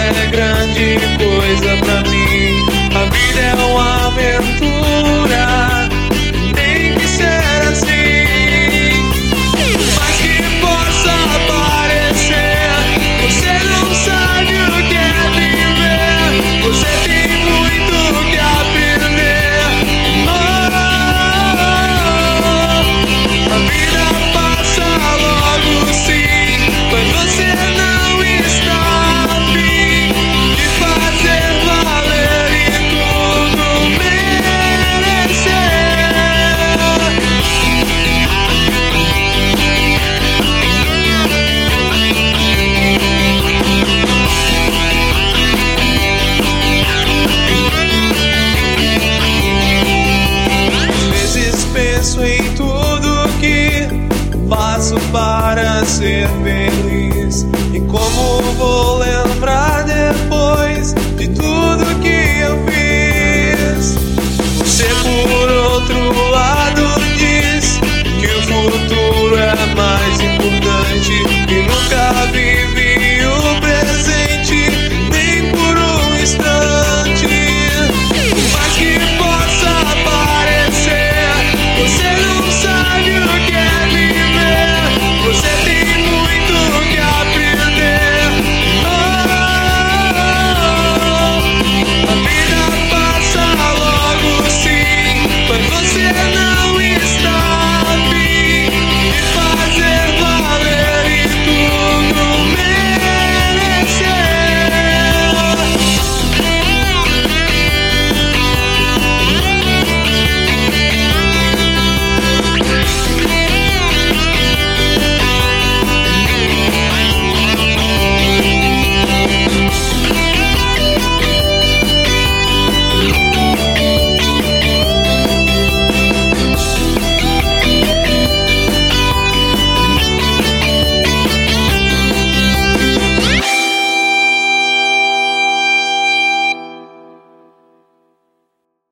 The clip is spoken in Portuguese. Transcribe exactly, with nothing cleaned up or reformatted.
é grande coisa pra mim. A vida é uma aventura, tem que ser assim. Mas que possa parecer, você não sabe o que é viver. Você tem muito que aprender. Oh, a vida passa logo sim, mas você não está a fim de fazer valer e tudo merecer. Às vezes penso em tudo que faço para ser feliz e como